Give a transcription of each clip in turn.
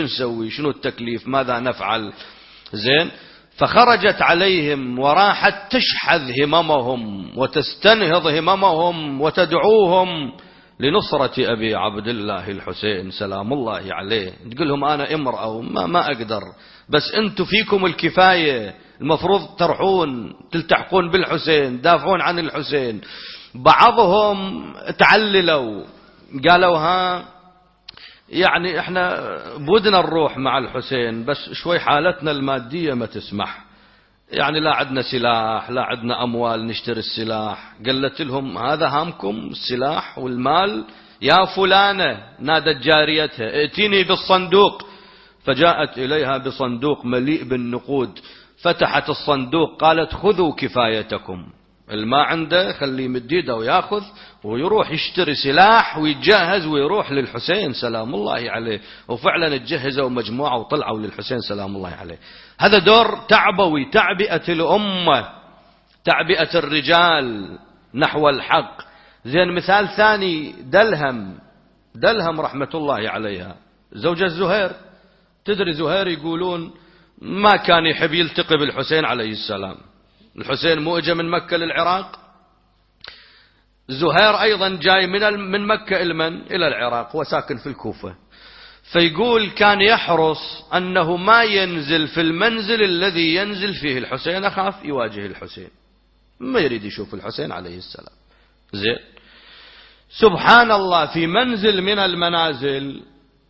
نسوي؟ شنو التكليف؟ ماذا نفعل؟ زين. فخرجت عليهم وراحت تشحذ هممهم وتستنهض هممهم وتدعوهم لنصرة أبي عبد الله الحسين سلام الله عليه. تقول لهم أنا امرأة ما أقدر، بس أنتم فيكم الكفاية، المفروض ترحون تلتحقون بالحسين، دافعون عن الحسين. بعضهم تعللوا قالوا ها يعني احنا بودنا نروح مع الحسين بس شوي حالتنا المادية ما تسمح، يعني لا عندنا سلاح لا عندنا أموال نشتري السلاح. قالت لهم هذا هامكم السلاح والمال؟ يا فلانة، نادت جاريتها ائتيني بالصندوق. فجاءت إليها بصندوق مليء بالنقود، فتحت الصندوق قالت خذوا كفايتكم، الما عنده خليه يمد يده وياخذ ويروح يشتري سلاح ويتجهز ويروح للحسين سلام الله عليه. وفعلا تجهزوا مجموعة وطلعوا للحسين سلام الله عليه. هذا دور تعبوي، تعبئة الأمة، تعبئة الرجال نحو الحق. زين. مثال ثاني دلهم رحمة الله عليها، زوجة زهير. تدري زهير يقولون ما كان يحب يلتقي بالحسين عليه السلام. الحسين مو اجى من مكة للعراق؟ زهير أيضا جاي من مكة إلى العراق وساكن في الكوفة. فيقول كان يحرص أنه ما ينزل في المنزل الذي ينزل فيه الحسين، أخاف يواجه الحسين، ما يريد يشوف الحسين عليه السلام. زين. سبحان الله، في منزل من المنازل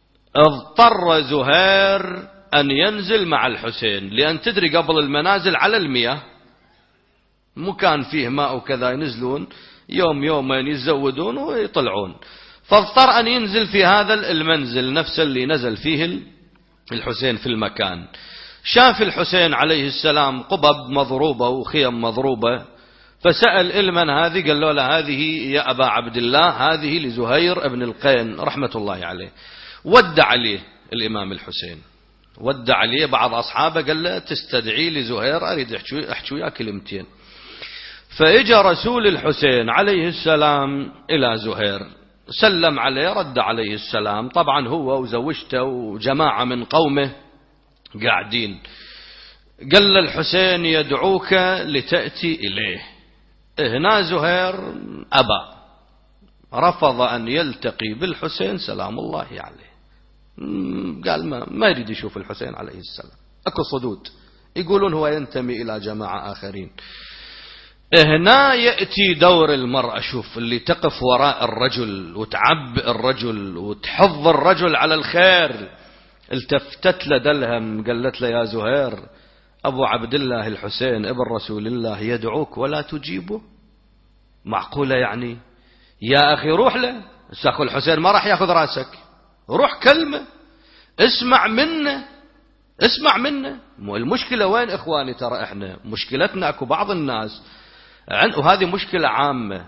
اضطر زهير أن ينزل مع الحسين، لأن تدري قبل المنازل على المياه، مكان فيه ماء وكذا ينزلون يوم يومين يزودون ويطلعون. فاضطر أن ينزل في هذا المنزل نفس اللي نزل فيه الحسين في المكان. شاف الحسين عليه السلام قبب مضروبة وخيم مضروبة، فسأل المن هذه؟ قال له هذه يا أبا عبد الله هذه لزهير ابن القين رحمة الله عليه. ودع عليه الإمام الحسين، ودع عليه بعض أصحابه، قال له تستدعي لزهير أريد أحكي وياه كلمتين. فإجى رسول الحسين عليه السلام إلى زهير، سلم عليه، رد عليه السلام. طبعا هو وزوجته وجماعة من قومه قاعدين. قال الحسين يدعوك لتأتي إليه. هنا زهير أبى، رفض أن يلتقي بالحسين سلام الله عليه. قال ما يريد يشوف الحسين عليه السلام. أكو صدود، يقولون هو ينتمي إلى جماعة آخرين. هنا يأتي دور المرأة. شوف اللي تقف وراء الرجل وتعبئ الرجل وتحض الرجل على الخير. التفتت لدلهم قالت له يا زهير أبو عبد الله الحسين ابن رسول الله يدعوك ولا تجيبه؟ معقولة يعني؟ يا أخي روح له، أخو الحسين ما راح يأخذ راسك، روح كلمة، اسمع منه، اسمع منه. المشكلة وين إخواني؟ ترى إحنا مشكلتنا أكو بعض الناس وهذه مشكلة عامة،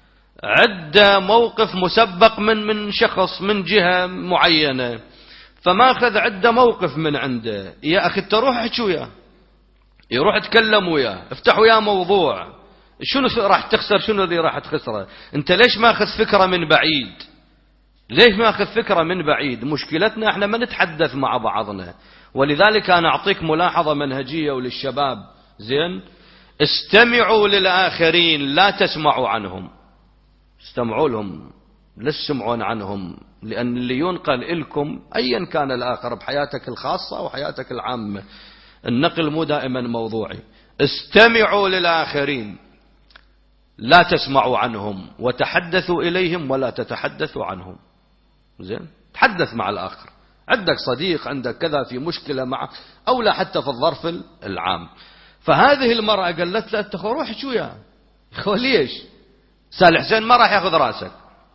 عدة موقف مسبق من شخص من جهة معينة، فما أخذ عدة موقف من عنده. يا أخي تروح احكي وياه، يروح تكلم وياه، افتح وياه موضوع. شنو راح تخسر؟ شنو اللي راح تخسره؟ انت ليش ما أخذ فكرة من بعيد؟ ليش ما أخذ فكرة من بعيد؟ مشكلتنا احنا ما نتحدث مع بعضنا. ولذلك أنا أعطيك ملاحظة منهجية وللشباب. زين. استمعوا للآخرين لا تسمعوا عنهم. استمعوا لهم لا تسمعون عنهم، لأن اللي ينقل لكم أيا كان الآخر بحياتك الخاصة أو حياتك العامة، النقل مو دائما موضوعي. استمعوا للآخرين لا تسمعوا عنهم وتحدثوا إليهم ولا تتحدثوا عنهم. زين. تحدث مع الآخر، عندك صديق عندك كذا في مشكلة معه أو لا حتى في الظرف العام. فهذه المرأة قالت له أنت روح احكي وياه. ليش؟ سال حسين ما راح ياخذ راسك.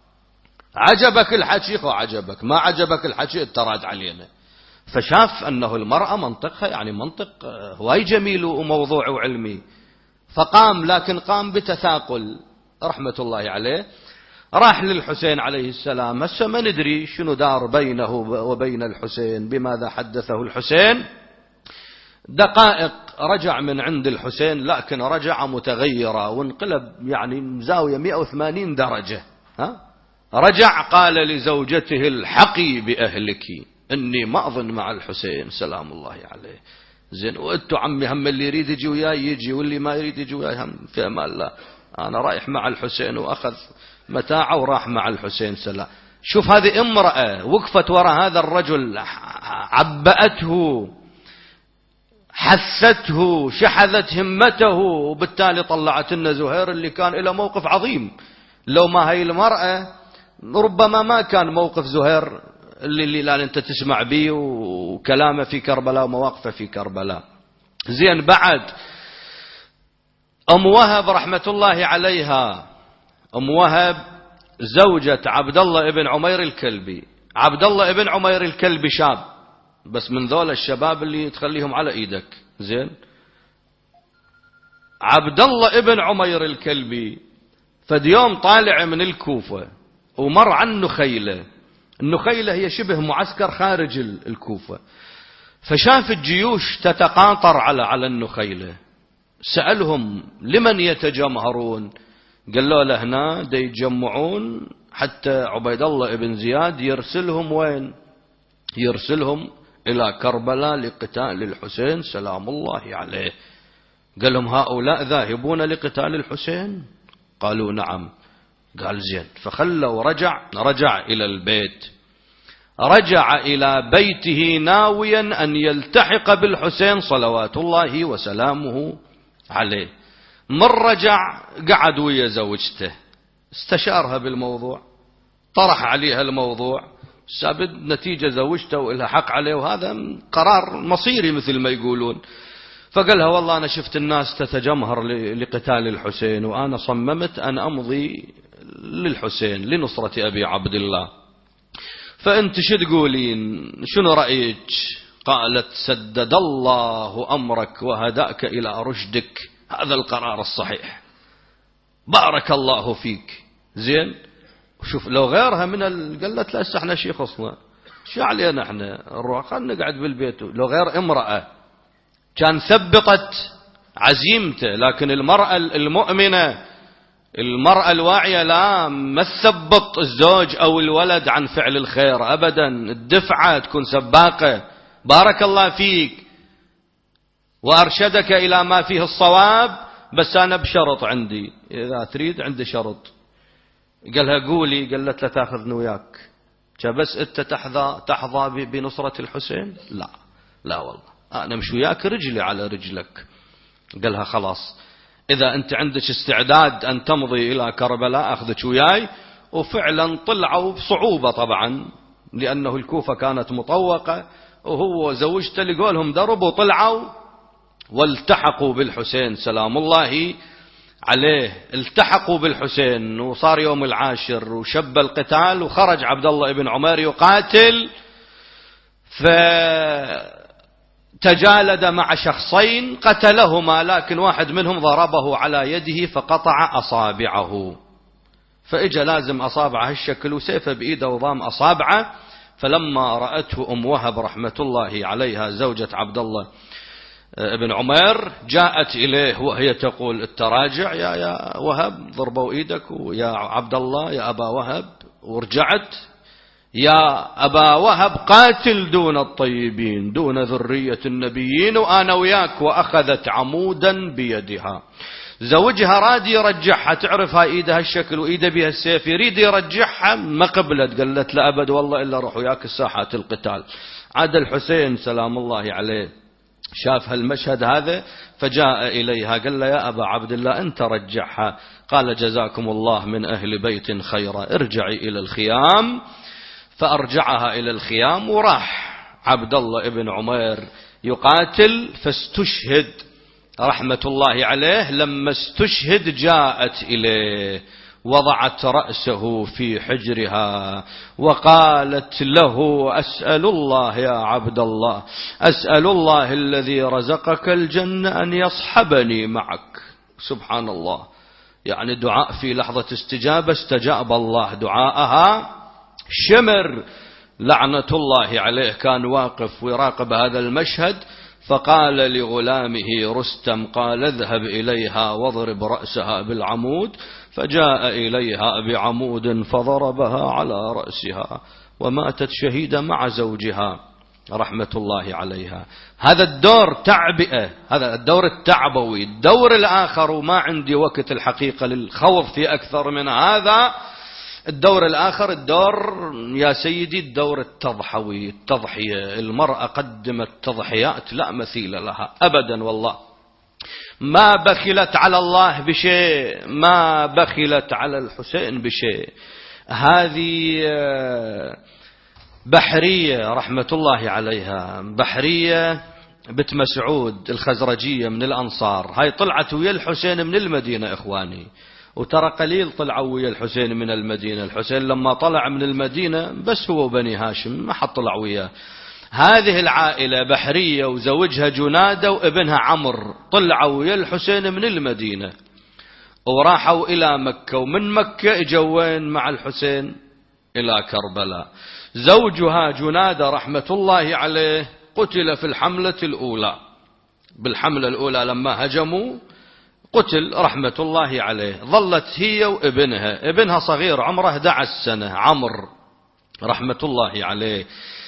عجبك الحكي خو عجبك، ما عجبك الحكي اتراد علينا. فشاف أنه المرأة منطقها يعني منطق هواي جميل وموضوع وعلمي، فقام، لكن قام بتثاقل رحمة الله عليه. راح للحسين عليه السلام. هسه ما ندري شنو دار بينه وبين الحسين، بماذا حدثه الحسين. دقائق رجع من عند الحسين، لكن رجع متغيرة وانقلب يعني زاوية 180 درجة. رجع قال لزوجته الحقي بأهلك. إني ما أظن مع الحسين سلام الله عليه. زين وأنتوا عمي هم اللي يريد يجي وياي يجي واللي ما يريد يجي وياي هم في أمان الله. أنا رايح مع الحسين، وأخذ متاعه وراح مع الحسين سلام. شوف هذه امرأة وقفت وراء هذا الرجل، عبأته، حثته، شحذت همته، وبالتالي طلعت لنا زهير اللي كان له موقف عظيم. لو ما هي المرأة ربما ما كان موقف زهير اللي الآن أنت تسمع به وكلامه في كربلاء ومواقفه في كربلاء. زين بعد أم وهب رحمة الله عليها، أم وهب زوجة عبد الله ابن عمير الكلبي. عبد الله ابن عمير الكلبي شاب، بس من ذول الشباب اللي تخليهم على ايدك. زين عبد الله ابن عمير الكلبي فد يوم طالع من الكوفة ومر عن نخيلة. النخيلة هي شبه معسكر خارج الكوفة، فشاف الجيوش تتقاطر على النخيلة. سألهم لمن يتجمهرون؟ قالوا له هنا دا يتجمعون حتى عبيد الله ابن زياد يرسلهم وين؟ يرسلهم إلى كربلاء لقتال الحسين سلام الله عليه. قال لهم هؤلاء ذاهبون لقتال الحسين؟ قالوا نعم. قال زين. فخلوا رجع إلى البيت، رجع إلى بيته ناويا أن يلتحق بالحسين صلوات الله وسلامه عليه. من رجع قعد ويا زوجته، استشارها بالموضوع، طرح عليها الموضوع، سابد نتيجة زوجته وإلها حق عليه، وهذا قرار مصيري مثل ما يقولون. فقالها والله أنا شفت الناس تتجمهر لقتال الحسين، وأنا صممت أن أمضي للحسين لنصرة أبي عبد الله، فأنت شو تقولين؟ شنو رأيك؟ قالت سدد الله أمرك وهداك إلى رشدك، هذا القرار الصحيح، بارك الله فيك. زين شوف لو غيرها من قالت لا احنا شي خصنا، شو علينا احنا نروح خلنا نقعد بالبيت. لو غير امرأة كان ثبطت عزيمته، لكن المرأة المؤمنة، المرأة الواعية لا ما تثبط الزوج أو الولد عن فعل الخير أبدا، الدفعة تكون سباقة. بارك الله فيك وأرشدك إلى ما فيه الصواب، بس أنا بشرط عندي، إذا تريد عندي شرط. قالها قولي. قالت لا تاخذني وياك، بس أنت تحظى بنصرة الحسين؟ لا والله أنا مش وياك رجلي على رجلك. قالها خلاص إذا أنت عندك استعداد أن تمضي إلى كربلاء أخذك وياي. وفعلا طلعوا بصعوبة طبعا، لأنه الكوفة كانت مطوقة، وهو زوجته لقولهم درب، وطلعوا والتحقوا بالحسين سلام الله عليه. التحقوا بالحسين وصار يوم العاشر وشب القتال، وخرج عبد الله بن عمير يقاتل، فتجالد مع شخصين قتلهما، لكن واحد منهم ضربه على يده فقطع أصابعه، فإجا لازم أصابعه الشكل وسيفه بإيده وضام أصابعه. فلما رأته أم وهب رحمة الله عليها زوجة عبد الله ابن عمير جاءت إليه وهي تقول التراجع يا وهب، ضربوا إيدك، ويا عبد الله يا أبا وهب، ورجعت يا أبا وهب قاتل دون الطيبين دون ذرية النبيين وأنا وياك. وأخذت عمودا بيدها. زوجها راد يرجعها، تعرف هاي ايدها الشكل وايده بها السيف، يريد يرجعها ما قبلت. قالت لا أبد والله إلا روح وياك الساحات القتال. عاد الحسين سلام الله عليه شاف هالمشهد هذا فجاء إليها قال له يا أبا عبد الله أنت رجعها. قال جزاكم الله من أهل بيت خيرا، ارجعي إلى الخيام. فأرجعها إلى الخيام، وراح عبد الله ابن عمير يقاتل فاستشهد رحمة الله عليه. لما استشهد جاءت إليه وضعت رأسه في حجرها وقالت له أسأل الله يا عبد الله، أسأل الله الذي رزقك الجنة أن يصحبني معك. سبحان الله، يعني دعاء في لحظة استجابة استجاب الله دعاءها. شمر لعنة الله عليه كان واقف ويراقب هذا المشهد، فقال لغلامه رستم قال اذهب إليها واضرب رأسها بالعمود. فجاء إليها بعمود فضربها على رأسها وماتت شهيدة مع زوجها رحمة الله عليها. هذا الدور تعبئة، هذا الدور التعبوي. الدور الآخر، وما عندي وقت الحقيقة للخوض في أكثر من هذا، الدور الآخر الدور يا سيدي الدور التضحوي، التضحية. المرأة قدمت تضحيات لا مثيل لها أبدا، والله ما بخلت على الله بشيء، ما بخلت على الحسين بشيء. هذه بحرية رحمة الله عليها، بحرية بنت مسعود الخزرجية من الأنصار، هاي طلعت ويا الحسين من المدينة إخواني، وترى قليل طلعوا ويا الحسين من المدينة. الحسين لما طلع من المدينة بس هو وبني هاشم، ما حد طلع وياه. هذه العائلة بحرية وزوجها جنادة وابنها عمرو طلعوا ويا الحسين من المدينة وراحوا إلى مكة، ومن مكة اجوا مع الحسين إلى كربلاء. زوجها جنادة رحمة الله عليه قتل في الحملة الأولى، بالحملة الأولى لما هجموا قتل رحمة الله عليه. ظلت هي وابنها، ابنها صغير عمره 11 سنة عمرو رحمة الله عليه.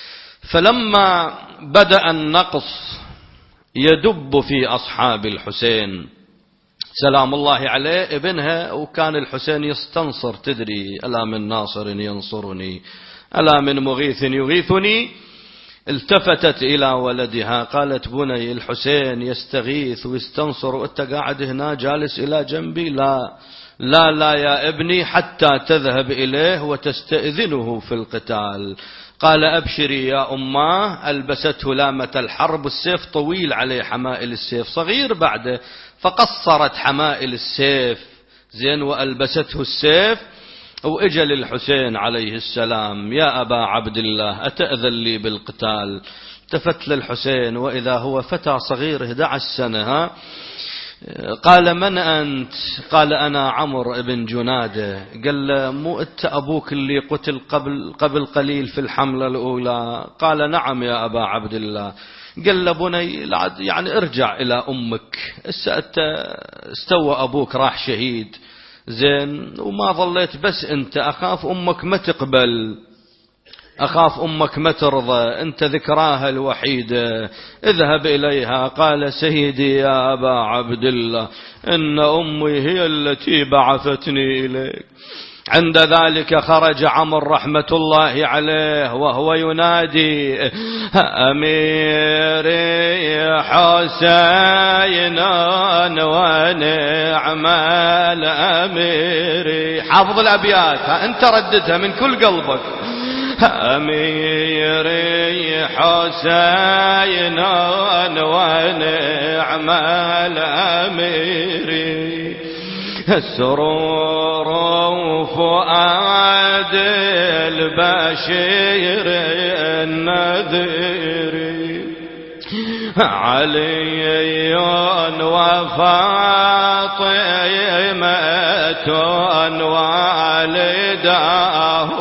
فلما بدأ النقص يدب في أصحاب الحسين سلام الله عليه ابنها، وكان الحسين يستنصر، تدري ألا من ناصر ينصرني، ألا من مغيث يغيثني. التفتت إلى ولدها قالت بني الحسين يستغيث ويستنصر وأنت قاعد هنا جالس إلى جنبي، لا لا لا يا ابني حتى تذهب إليه وتستئذنه في القتال. قال أبشري يا أماه. ألبسته لامة الحرب، السيف طويل عليه حمائل السيف، صغير بعده، فقصرت حمائل السيف زين وألبسته السيف. وإجل الحسين عليه السلام يا أبا عبد الله أتأذن لي بالقتال؟ التفت للحسين وإذا هو فتى صغير 11 سنة. قال من أنت؟ قال أنا عمرو ابن جنادة. قال له مو أنت أبوك اللي قتل قبل قليل في الحملة الأولى؟ قال نعم يا أبا عبد الله. قال له بني يعني ارجع إلى أمك، استوى أبوك راح شهيد زين وما ظليت بس أنت، أخاف أمك ما تقبل، أخاف أمك ما ترضى، أنت ذكراها الوحيدة، اذهب إليها. قال سيدي يا أبا عبد الله إن أمي هي التي بعثتني إليك. عند ذلك خرج عمرو رحمة الله عليه وهو ينادي أميري حسين ونعم الأميري. حافظ الأبيات أنت رددها من كل قلبك. أميري حسين ونعم الأميري السرور فؤاد البشير النذير علي وفاطمة والداه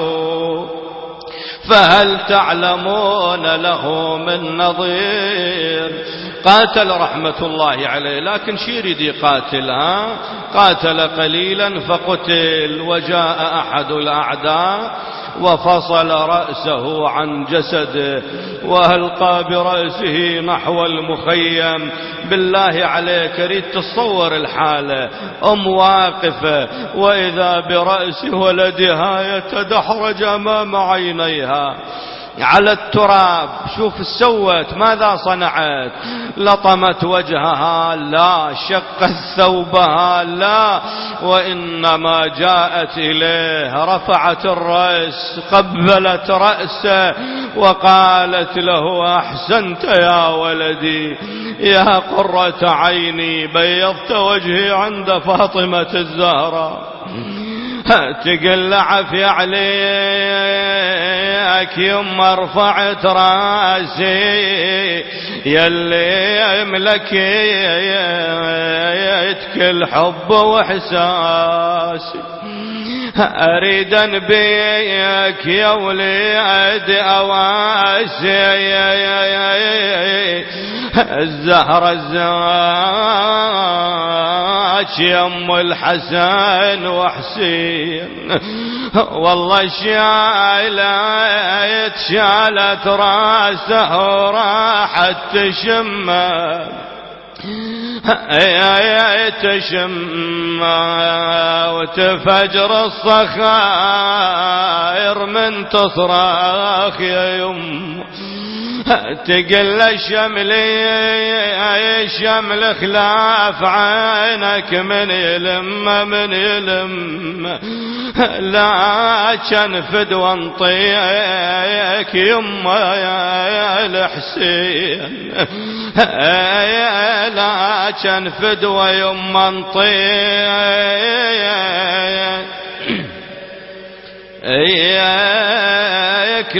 فهل تعلمون له من نظير؟ قاتل رحمة الله عليه، لكن شيردي قاتلها، قاتل قليلا فقتل. وجاء أحد الأعداء وفصل رأسه عن جسده وألقى برأسه نحو المخيم. بالله عليك ريد تصور الحالة، أم واقفة وإذا برأس ولدها يتدحرج أمام عينيها على التراب. شوف سوت ماذا صنعت؟ لطمت وجهها لا، شقت ثوبها لا، وإنما جاءت إليه رفعت الرأس قبلت رأسه وقالت له أحسنت يا ولدي يا قرة عيني، بيضت وجهي عند فاطمة الزهراء. تقل عفي عليك يما رفعت راسي يلي ملكيتك الحب واحساسي، اريد انبيك يا وليد اواسي الزهرة يا أم الحسن وحسين والله شالت راسه وراحت تشمه وتفجر الصخائر من تصرخ يا يم تقل الشمل خلاف عينك من يلم لا كنفد وانطيك يما يا الحسين لا كنفد ويما انطيك اياك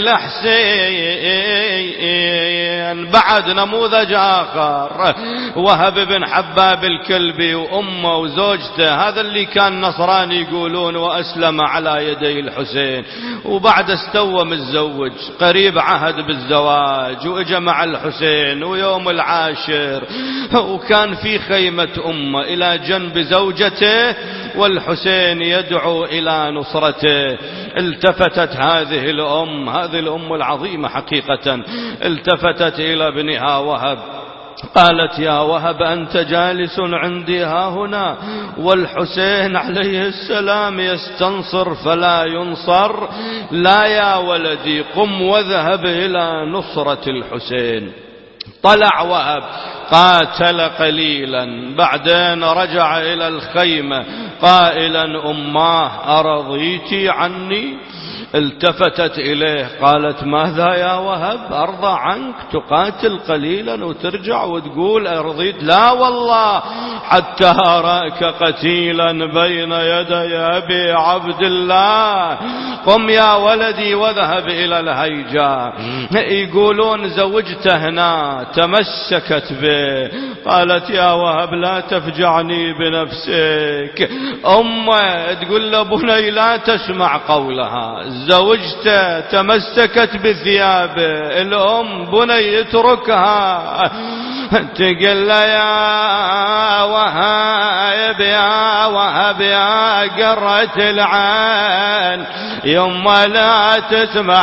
لحسين. بعد نموذج آخر وهب بن حباب الكلبي وأمه وزوجته، هذا اللي كان نصراني يقولون وأسلم على يدي الحسين، وبعد استوى متزوج قريب عهد بالزواج وإجا مع الحسين ويوم العاشر وكان في خيمة أمه إلى جنب زوجته والحسين يدعو إلى نصرته. التفتت هذه الأم العظيمة حقيقة، التفتت إلى ابنها وهب قالت يا وهب أنت جالس عندي ها هنا والحسين عليه السلام يستنصر فلا ينصر، لا يا ولدي قم واذهب إلى نصرة الحسين. طلع وهب قاتل قليلا بعدين رجع إلى الخيمة قائلا أماه أرضيتي عني؟ التفتت إليه قالت ماذا يا وهب أرضى عنك تقاتل قليلا وترجع وتقول أرضيت؟ لا والله حتى أراك قتيلا بين يدي أبي عبد الله. قم يا ولدي واذهب إلى الهيجاء. يقولون زوجته هنا تمسكت به قالت يا وهب لا تفجعني بنفسك. أمه تقول له بني لا تسمع قولها، زوجته تمسكت بثيابه، الأم بني اتركها. تقول له يا وهب يا وهب يا قرة العين يما لا تسمع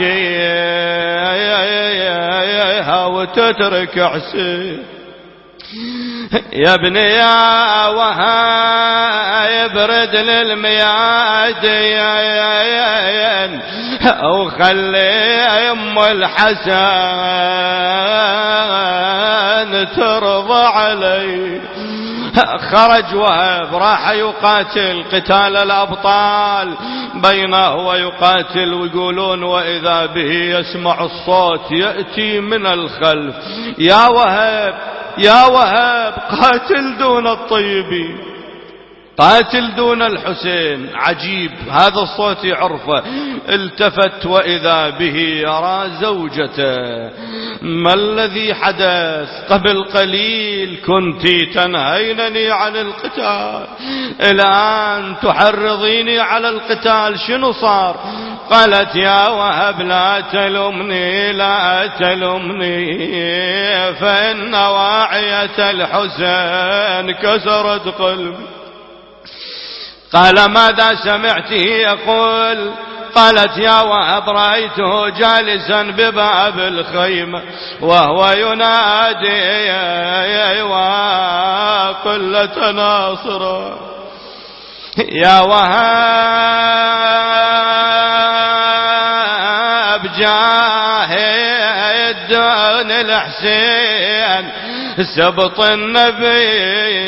حكيها وتترك حسين. يا ابني يا وهب برد للميادين وخلي ام الحسن ترضى علي. خرج وهب راح يقاتل قتال الأبطال بينه ويقاتل، ويقولون وإذا به يسمع الصوت يأتي من الخلف يا وهب يا وهب قاتل دون الطيبين، قاتل دون الحسين. عجيب هذا الصوت يعرفه. التفت وإذا به يرى زوجته. ما الذي حدث؟ قبل قليل كنت تنهينني عن القتال، الآن تحرضيني على القتال، شنو صار؟ قالت يا وهب لا تلمني لا تلمني فإن واعية الحسين كسرت قلبي. قال ماذا سمعته يقول؟ قالت يا وهب رأيته جالسا بباب الخيمة وهو ينادي وقلة ناصر يا وهب جاهد دون الحسين سبط النبي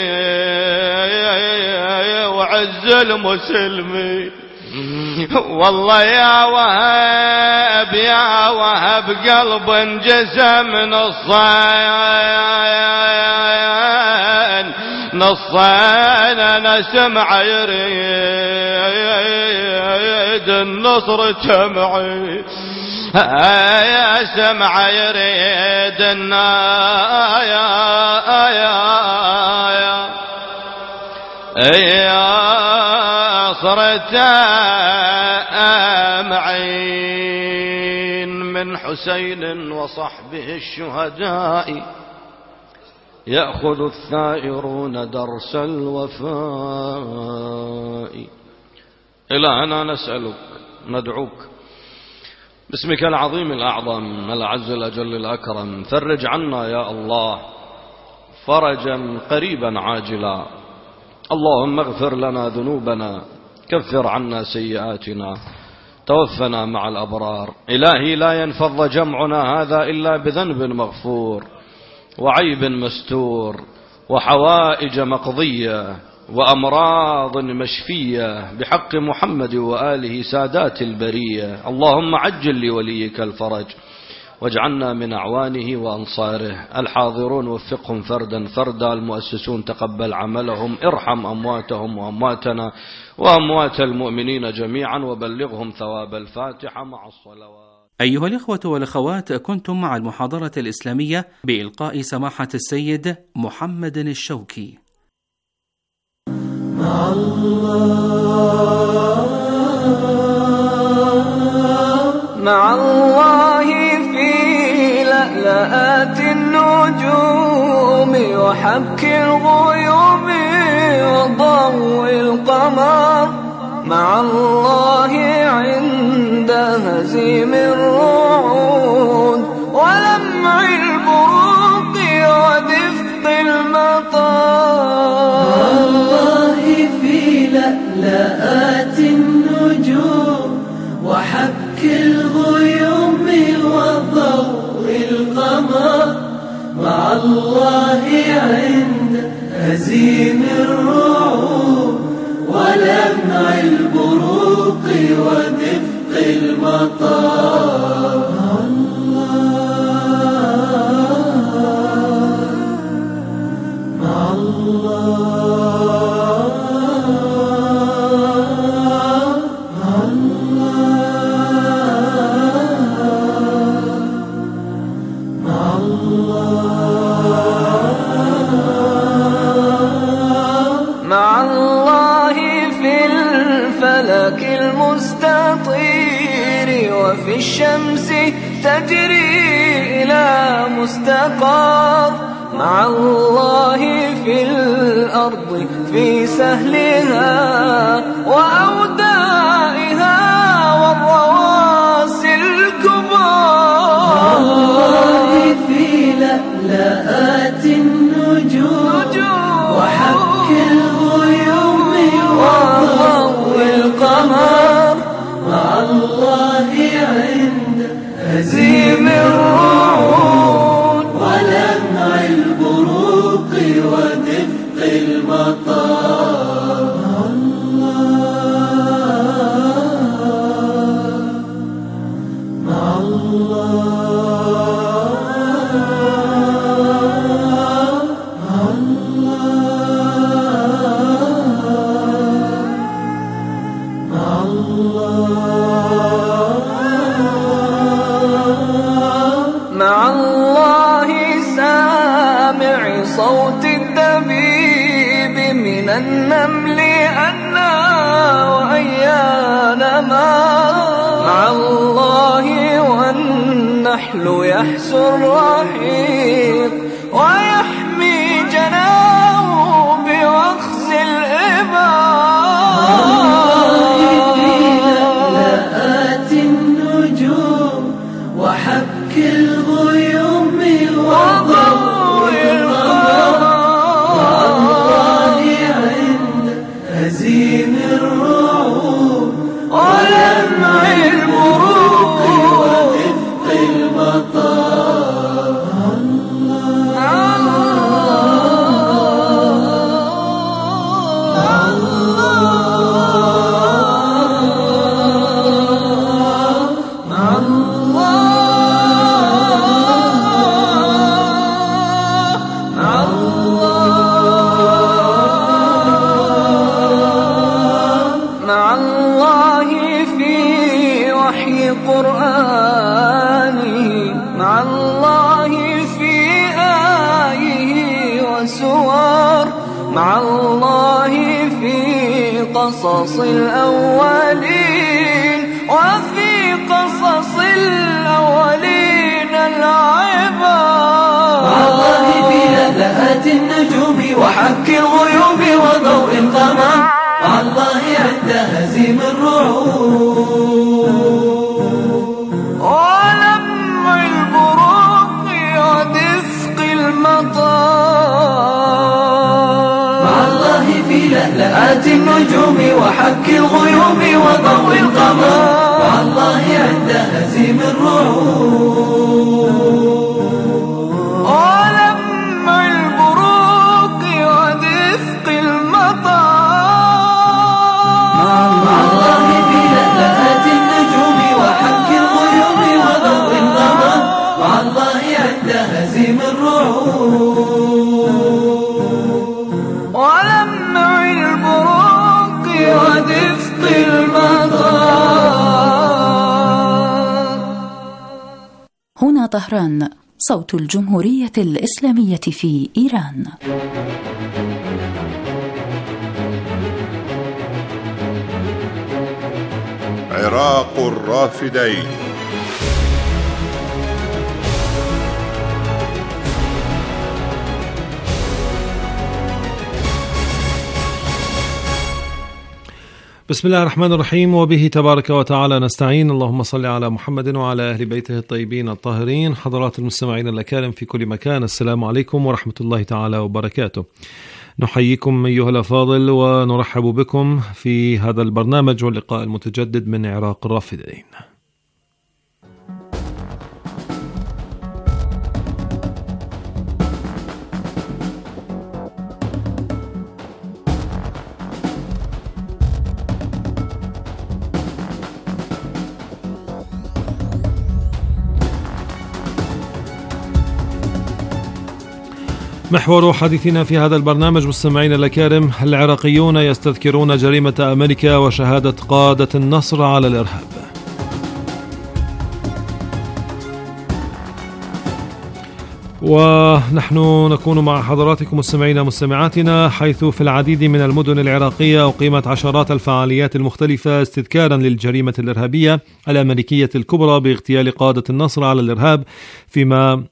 وعز المسلمين. والله يا وهب يا وهب قلب انجسم نصين انا سمع يريد النصر جمعي يا سمع يريد يا صرت معين من حسين وصحبه الشهداء يأخذ الثائرون درس الوفاء. إلهنا نسألك ندعوك باسمك العظيم الأعظم الأعز الأجل الأكرم، فرج عنا يا الله فرجا قريبا عاجلا. اللهم اغفر لنا ذنوبنا، كفر عنا سيئاتنا، توفنا مع الأبرار. إلهي لا ينفض جمعنا هذا إلا بذنب مغفور وعيب مستور وحوائج مقضية وأمراض مشفية بحق محمد وآله سادات البرية. اللهم عجل لوليك الفرج واجعلنا من أعوانه وأنصاره. الحاضرون وفقهم فردا فردا، المؤسسون تقبل عملهم، ارحم أمواتهم وأمواتنا وأموات المؤمنين جميعا، وبلغهم ثواب الفاتحة مع الصلوات. أيها الإخوة والأخوات، كنتم مع المحاضرة الإسلامية بإلقاء سماحة السيد محمد الشوكي. مع الله في لألآت النجوم وحبك الغيوم وضوء القمر، مع الله عند هزيم الرعود ولمع البروق ودفق المطر. مع الله في لألآت النجوم وحبك الغيوم وضوء القمر، مع الله عند هزيم الرعود ولمع البروق ودفق المطر. مع الله في الفلك المستطير وفي الشمس تجري إلى مستقر، مع الله في الأرض في سهلها وأودائها والرواسي الكبار. مع الله في لألآت النجوم وحبك الغيوم وضوء القمر، مع الله عند هزيم الرعود ولمع البروق ودفق المطر. مع الله سامع صوت الدبيب من النمل أنا وأيان ما، مع الله والنحل يحسو الرحيق ويحمي جناه بوخز الإبار. في لألآت النجوم وحبك الغيوم وضوء القمر، مع الله عند هزيم الرعود ولمع البروق ودفق المطر. مع الله في وحي قرآنه، مع الله في آيه وسور، مع الله في قصص الأولين وفي قصص الأولين العبر. مع الله في لألآت النجوم وحك الغيوم وضوء القمر، مع الله عند هزيم الرعود ولمع البروق ودفق المطار، مع الله في لألآت النجوم وحك الغيوم وضوء القمر، مع الله عند هزيم الرعود ولمع البروق ودفق المطار، مع الله في لألآت النجوم وحك الغيوم وضوء القمر، مع الله عند هزيم الرعود ولمع البروق ودفق المطار. هنا طهران، صوت الجمهورية الإسلامية في إيران. عراق الرافدين. بسم الله الرحمن الرحيم، وبه تبارك وتعالى نستعين. اللهم صل على محمد وعلى أهل بيته الطيبين الطاهرين. حضرات المستمعين الأكارم في كل مكان، السلام عليكم ورحمة الله تعالى وبركاته. نحييكم أيها الأفاضل ونرحب بكم في هذا البرنامج واللقاء المتجدد من عراق الرافدين. محور حديثنا في هذا البرنامج مستمعين الأكارم، العراقيون يستذكرون جريمة أمريكا وشهادة قادة النصر على الإرهاب. ونحن نكون مع حضراتكم مستمعينا مستمعاتنا، حيث في العديد من المدن العراقية أقيمت عشرات الفعاليات المختلفة استذكارا للجريمة الإرهابية الأمريكية الكبرى باغتيال قادة النصر على الإرهاب، فيما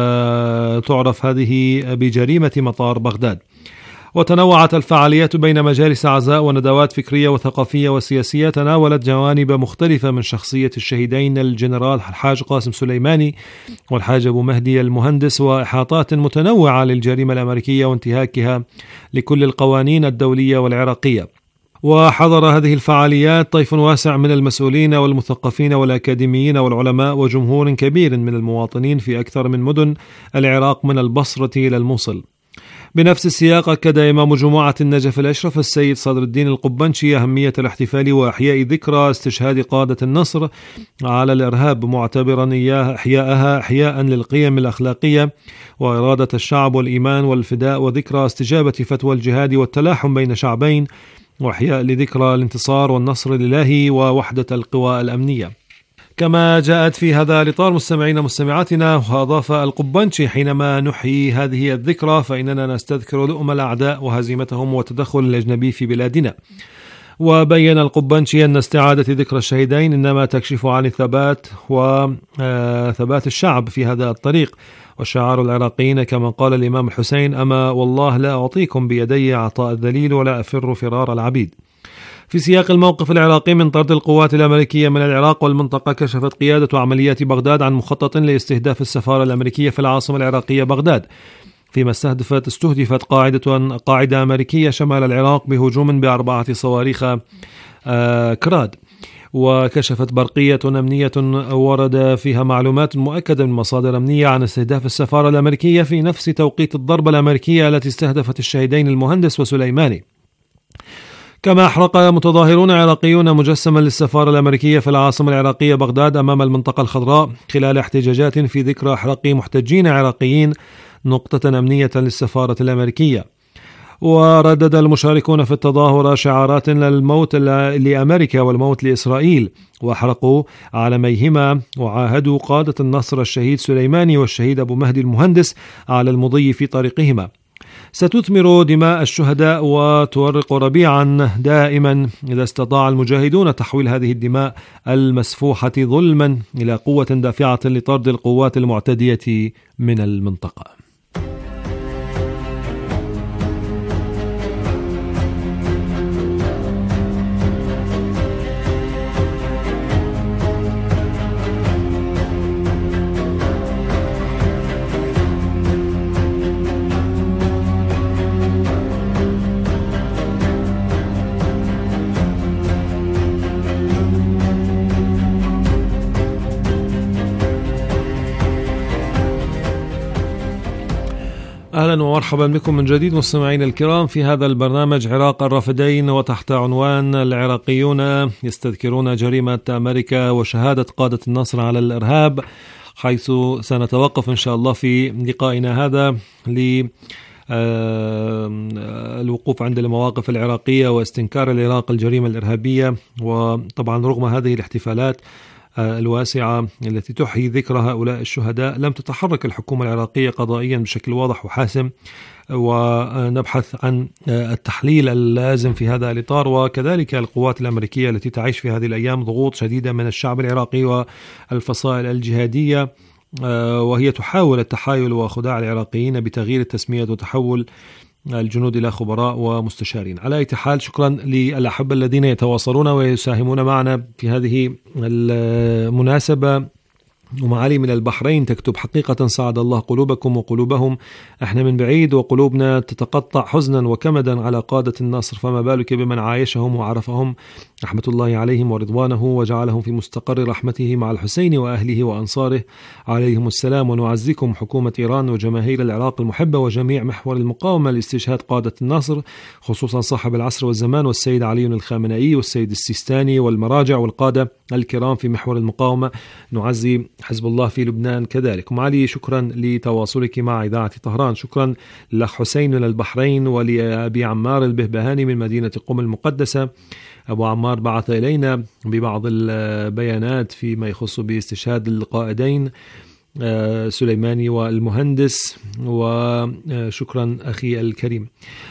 تعرف هذه بجريمة مطار بغداد. وتنوعت الفعاليات بين مجالس عزاء وندوات فكرية وثقافية وسياسية تناولت جوانب مختلفة من شخصية الشهيدين الجنرال الحاج قاسم سليماني والحاج أبو مهدي المهندس، وإحاطات متنوعة للجريمة الأمريكية وانتهاكها لكل القوانين الدولية والعراقية. وحضر هذه الفعاليات طيف واسع من المسؤولين والمثقفين والأكاديميين والعلماء وجمهور كبير من المواطنين في أكثر من مدن العراق من البصرة إلى الموصل. بنفس السياق أكد إمام جماعة النجف الأشرف السيد صدر الدين القبنشي أهمية الاحتفال وإحياء ذكرى استشهاد قادة النصر على الإرهاب، معتبرا إحياءها إحياء للقيم الأخلاقية وإرادة الشعب والإيمان والفداء، وذكرى استجابة فتوى الجهاد والتلاحم بين شعبين، وإحياء لذكرى الانتصار والنصر لله ووحدة القوى الأمنية. كما جاءت في هذا الإطار مستمعين مستمعاتنا، وأضاف القبنشي: حينما نحيي هذه الذكرى فإننا نستذكر لؤم الأعداء وهزيمتهم والتدخل الأجنبي في بلادنا. وبين القبنشي أن استعادة ذكرى الشهيدين إنما تكشف عن الثبات وثبات الشعب في هذا الطريق، وشعار العراقيين كما قال الإمام الحسين: أما والله لا أعطيكم بيدي عطاء الذليل ولا أفر فرار العبيد. في سياق الموقف العراقي من طرد القوات الأمريكية من العراق والمنطقة، كشفت قيادة عمليات بغداد عن مخطط لاستهداف السفارة الأمريكية في العاصمة العراقية بغداد، فيما استهدفت قاعدة أمريكية شمال العراق بهجوم ب4 صواريخ كراد. وكشفت برقية أمنية ورد فيها معلومات مؤكدة من مصادر أمنية عن استهداف السفارة الأمريكية في نفس توقيت الضربة الأمريكية التي استهدفت الشهيدين المهندس وسليماني. كما أحرق متظاهرون عراقيون مجسما للسفارة الأمريكية في العاصمة العراقية بغداد أمام المنطقة الخضراء خلال احتجاجات في ذكرى إحراق محتجين عراقيين نقطة أمنية للسفارة الأمريكية. وردد المشاركون في التظاهرة شعارات للموت لأمريكا والموت لإسرائيل، وأحرقوا علميهما وعاهدوا قادة النصر الشهيد سليماني والشهيد أبو مهدي المهندس على المضي في طريقهما. ستثمر دماء الشهداء وتورق ربيعا دائما إذا استطاع المجاهدون تحويل هذه الدماء المسفوحة ظلما إلى قوة دافعة لطرد القوات المعتدية من المنطقة. أهلا ومرحبا بكم من جديد مستمعين الكرام في هذا البرنامج عراق الرافدين، وتحت عنوان العراقيون يستذكرون جريمة أمريكا وشهادة قادة النصر على الإرهاب، حيث سنتوقف إن شاء الله في لقائنا هذا للوقوف عند المواقف العراقية واستنكار العراق الجريمة الإرهابية. وطبعا رغم هذه الاحتفالات الواسعة التي تحيي ذكرى هؤلاء الشهداء، لم تتحرك الحكومة العراقية قضائيا بشكل واضح وحاسم، ونبحث عن التحليل اللازم في هذا الإطار. وكذلك القوات الأمريكية التي تعيش في هذه الأيام ضغوط شديدة من الشعب العراقي والفصائل الجهادية، وهي تحاول التحايل وخداع العراقيين بتغيير التسمية وتحول الجنود إلى خبراء ومستشارين. على أي حال، شكرا للأحبة الذين يتواصلون ويساهمون معنا في هذه المناسبة. ومعالي من البحرين تكتب: حقيقة سعد الله قلوبكم وقلوبهم، احنا من بعيد وقلوبنا تتقطع حزنا وكمدا على قادة النصر، فما بالك بمن عايشهم وعرفهم، رحمة الله عليهم ورضوانه، وجعلهم في مستقر رحمته مع الحسين وأهله وأنصاره عليهم السلام. ونعزيكم حكومة إيران وجماهير العراق المحبة وجميع محور المقاومة لاستشهاد قادة النصر، خصوصا صاحب العصر والزمان والسيد علي الخامنئي والسيد السيستاني والمراجع والقادة الكرام في محور المقاومة. نعزي حزب الله في لبنان كذلك. معالي، شكرا لتواصلك مع إذاعة طهران. شكرا لأخ حسين من البحرين، ولأبي عمار البهبهاني من مدينة قم المقدسة. أبو عمار بعث إلينا ببعض البيانات فيما يخص باستشهاد القائدين سليماني والمهندس، وشكرا أخي الكريم.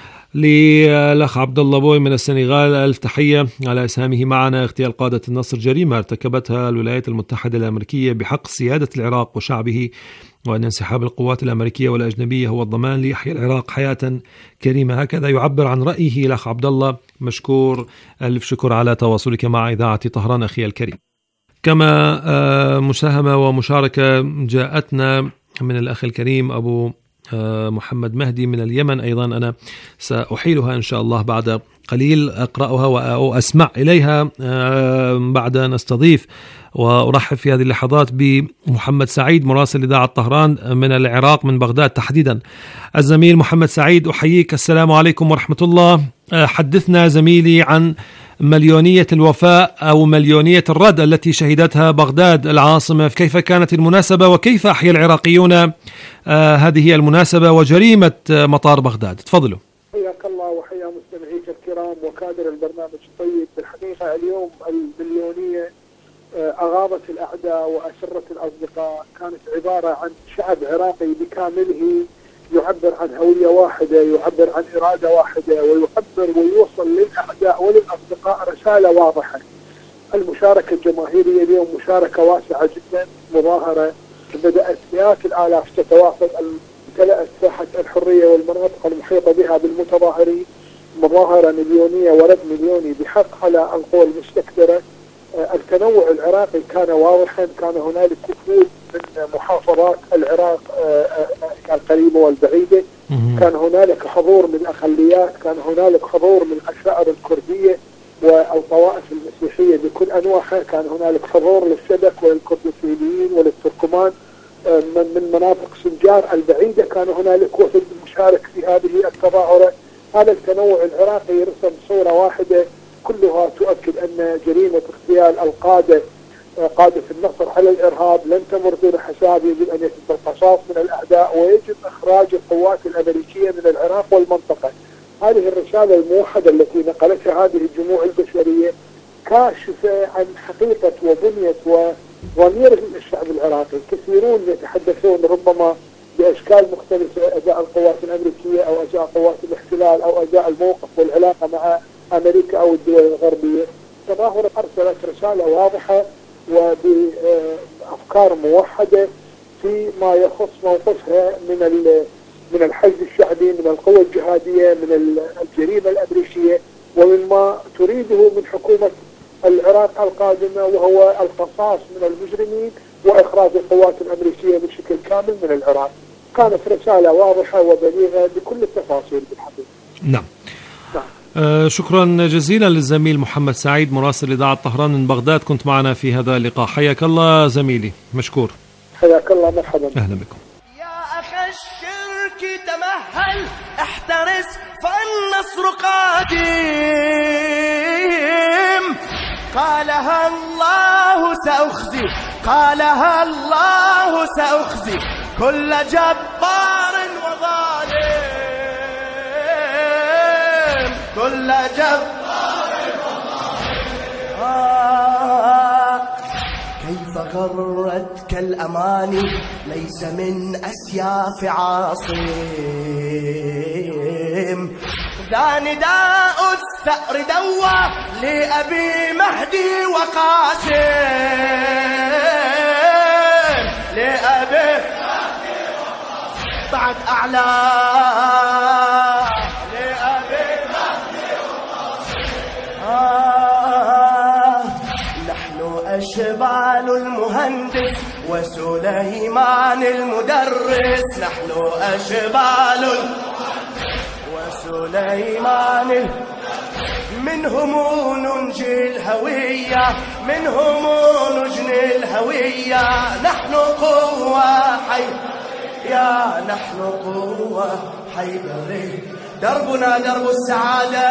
للأخ عبد الله بوي من السنغال، ألف تحية على إسهامه معنا. اغتيال قادة النصر جريمة ارتكبتها الولايات المتحدة الأمريكية بحق سيادة العراق وشعبه، وأن انسحاب القوات الأمريكية والأجنبية هو الضمان ليحيى العراق حياة كريمة. هكذا يعبر عن رأيه الأخ عبد الله. مشكور، ألف شكر على تواصلك مع إذاعة طهران أخي الكريم. كما مساهمة ومشاركة جاءتنا من الأخ الكريم أبو محمد مهدي من اليمن، أيضا أنا سأحيلها إن شاء الله بعد قليل، أقرأها وأسمع إليها بعد أن أستضيف وأرحب في هذه اللحظات بمحمد سعيد مراسل إذاعة طهران من العراق، من بغداد تحديدا. الزميل محمد سعيد، أحييك، السلام عليكم ورحمة الله. حدثنا زميلي عن مليونية الوفاء أو مليونية الرد التي شهدتها بغداد العاصمة، كيف كانت المناسبة وكيف أحيا العراقيون هذه المناسبة وجريمة مطار بغداد؟ تفضلوا. حياك الله وحيا مستمعيك الكرام وكادر البرنامج الطيب. بالحقيقة اليوم المليونية أغاضت الأعداء وأسرت الأصدقاء، كانت عبارة عن شعب عراقي بكامله يعبر عن هوية واحدة، يعبر عن إرادة واحدة، ويعبر ويوصل للأعداء وللأصدقاء رسالة واضحة. المشاركة الجماهيرية اليوم مشاركة واسعة جدا، مظاهرة بدأت مئات الآلاف تتواصل، امتلأت ساحة الحرية والمناطق المحيطة بها بالمتظاهرين، مظاهرة مليونية ورد مليوني بحق على القوى المستكبرة. التنوع العراقي كان واضحا، كان هنالك وفود من محافظات العراق القريبة والبعيدة، كان هنالك حضور من الأقليات، كان هنالك حضور من العشائر الكردية والطوائف المسيحية بكل أنواعها، كان هنالك حضور للسبك وللكردستانيين وللتركمان من مناطق سنجار البعيدة، كان هنالك وفد مشارك في هذه التظاهرة. هذا التنوع العراقي يرسم صورة واحدة كلها تؤكد أن جريمة اغتيال قادة النصر على الإرهاب لن تمر دون حساب. يجب أن يتم القصاص من الأعداء، ويجب إخراج القوات الأمريكية من العراق والمنطقة. هذه الرسالة الموحدة التي نقلتها هذه الجموع البشرية كاشفة عن حقيقة وبنية وضمير الشعب العراقي. كثيرون يتحدثون ربما بأشكال مختلفة، أداء القوات الأمريكية أو أداء قوات الاحتلال أو أداء الموقف والعلاقة مع أمريكا أو الدول الغربية. التظاهرة أرسلت رسالة واضحة وبأفكار موحدة فيما يخص موقفها من الحشد الشعبي، من القوى الجهادية، من الجريمة الأمريكية، ومما تريده من حكومة العراق القادمة، وهو القصاص من المجرمين وإخراج القوات الأمريكية بشكل كامل من العراق. كانت رسالة واضحة وبليغة بكل التفاصيل بالحقيقة. نعم. شكرا جزيلا للزميل محمد سعيد مراسل إذاعة طهران من بغداد، كنت معنا في هذا اللقاء. حياك الله زميلي، مشكور. حياك الله، مرحبا. أهلا بكم. يا أخي الشر تركي تمهل احترس فالنصر قادم. قالها الله سأخزي، قالها الله سأخزي كل جبار وظالم، كل جبار وظالم. كيف غرتك الأماني ليس من أسياف عاصم، ذا نداء الثأر دوى لأبي مهدي وقاسم، لأبي مهدي وقاسم بعد أعلى، لأبي مهدي وقاسم. نحن أشبال المهندس وسليمان المدرس، نحن أشبال وسليمان منهم ننجي الهوية، منهم نجني الهوية. نحن قوة يا نحن قوة حيدري، دربنا درب السعادة،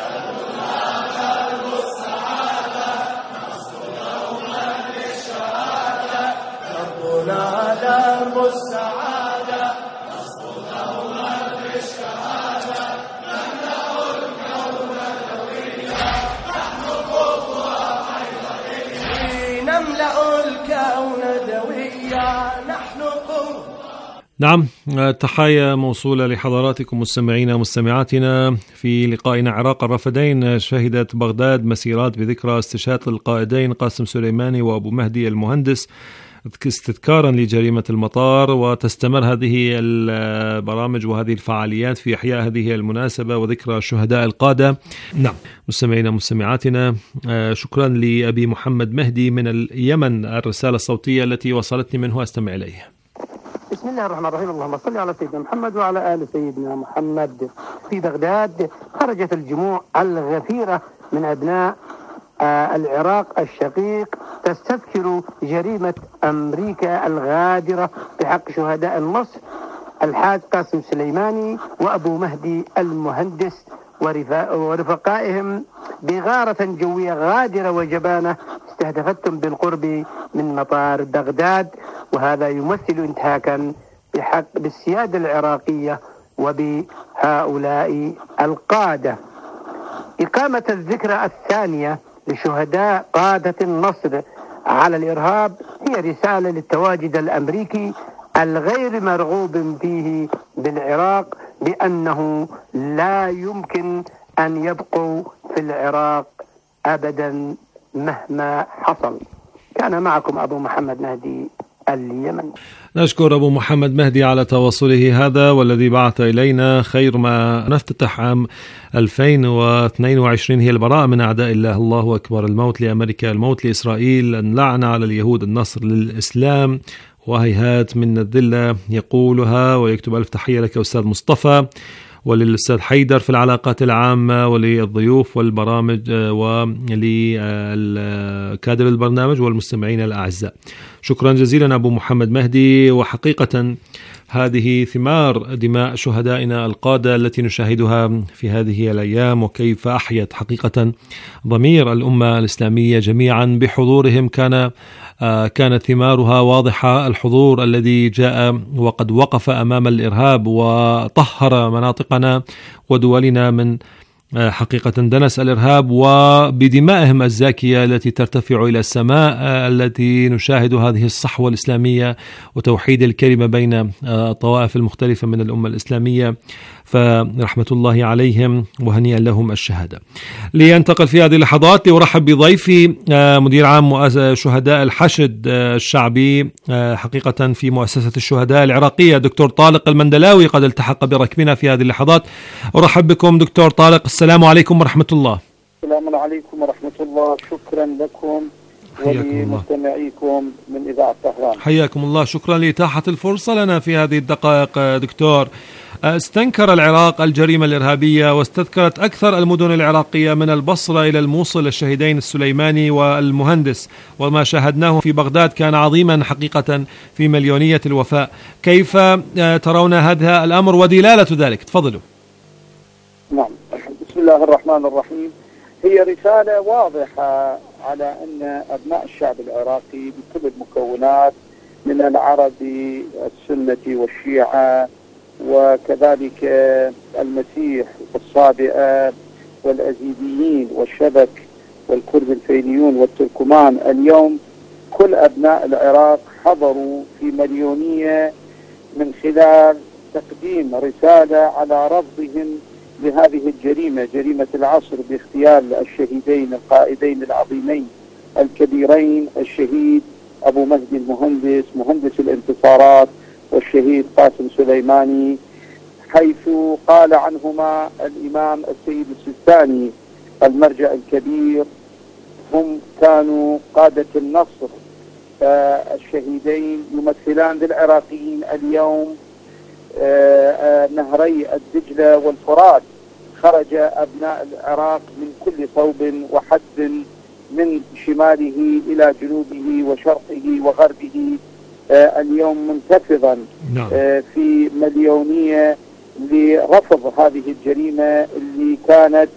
درب السعادة، نصر دوما للشهادة، دربنا درب السعادة، نصر دوما للشهادة، نملأ الكون دوية، نحن قوة حيدرية، نملأ الكون دوية، نحن قوة. نعم، تحية موصولة لحضراتكم مستمعينا ومستمعاتنا. في لقائنا عراق الرافدين، شهدت بغداد مسيرات بذكرى استشهاد القائدين قاسم سليماني وأبو مهدي المهندس استذكارا لجريمة المطار، وتستمر هذه البرامج وهذه الفعاليات في إحياء هذه المناسبة وذكرى شهداء القادة. نعم مستمعينا ومستمعاتنا، شكرا لأبي محمد مهدي من اليمن الرسالة الصوتية التي وصلتني منه، أستمع إليه. بسم الله الرحمن الرحيم. اللهم صل على سيدنا محمد وعلى آل سيدنا محمد. في بغداد خرجت الجموع الغفيرة من أبناء العراق الشقيق تستذكر جريمة أمريكا الغادرة بحق شهداء النصر الحاج قاسم سليماني وأبو مهدي المهندس ورفقائهم بغارة جوية غادرة وجبانة استهدفتهم بالقرب من مطار بغداد، وهذا يمثل انتهاكا بحق بالسيادة العراقية وبهؤلاء القادة. إقامة الذكرى الثانية لشهداء قادة النصر على الإرهاب هي رسالة للتواجد الأمريكي الغير مرغوب فيه بالعراق بأنه لا يمكن أن يبقوا في العراق أبدا مهما حصل. كان معكم أبو محمد مهدي اليمن. نشكر أبو محمد مهدي على تواصله هذا، والذي بعث إلينا خير ما نفتتح عام 2022 هي البراءة من أعداء الله. الله أكبر، الموت لأمريكا، الموت لإسرائيل، اللعنة على اليهود، النصر للإسلام، وهيهات من الذلة يقولها ويكتب ألف تحية لك أستاذ مصطفى، وللأستاذ حيدر في العلاقات العامة، وللضيوف والبرامج، ولكادر البرنامج والمستمعين الأعزاء. شكرا جزيلا أبو محمد مهدي. وحقيقة هذه ثمار دماء شهدائنا القادة التي نشاهدها في هذه الأيام، وكيف أحيت حقيقة ضمير الأمة الإسلامية جميعا بحضورهم. كانت ثمارها واضحة، الحضور الذي جاء وقد وقف أمام الإرهاب وطهر مناطقنا ودولنا من حقيقة دنس الإرهاب، وبدمائهم الزاكية التي ترتفع إلى السماء التي نشاهد هذه الصحوة الإسلامية وتوحيد الكلمة بين الطوائف المختلفة من الأمة الإسلامية، فرحمة الله عليهم وهنيئا لهم الشهادة. لينتقل في هذه اللحظات لأرحب بضيفي مدير عام شهداء الحشد الشعبي حقيقة في مؤسسة الشهداء العراقية، دكتور طارق المندلاوي، قد التحق بركبنا في هذه اللحظات. أرحب بكم دكتور طارق، السلام عليكم ورحمة الله. السلام عليكم ورحمة الله، شكرا لكم ولمستمعيكم من إذاعة طهران. حياكم الله، شكرا لإتاحة الفرصة لنا في هذه الدقائق. دكتور، استنكر العراق الجريمة الإرهابية واستذكرت أكثر المدن العراقية من البصرة إلى الموصل الشهيدين السليماني والمهندس، وما شاهدناه في بغداد كان عظيما حقيقة في مليونية الوفاء. كيف ترون هذا الأمر ودلالة ذلك؟ تفضلوا. نعم، بسم الله الرحمن الرحيم. هي رسالة واضحة على أن أبناء الشعب العراقي بكل المكونات من العربي السنة والشيعة وكذلك المسيح والصابئة والأزيديين والشبك والكرد الفينيون والتركمان، اليوم كل أبناء العراق حضروا في مليونية من خلال تقديم رسالة على رفضهم لهذه الجريمة، جريمة العصر باغتيال الشهيدين القائدين العظيمين الكبيرين، الشهيد أبو مهدي المهندس مهندس الانتصارات والشهيد قاسم سليماني، حيث قال عنهما الإمام السيد السيستاني المرجع الكبير: هم كانوا قادة النصر، الشهيدين يمثلان للعراقيين اليوم نهري الدجلة والفرات. خرج أبناء العراق من كل صوب وحد، من شماله إلى جنوبه وشرقه وغربه، اليوم منتفضا في مليونية لرفض هذه الجريمة اللي كانت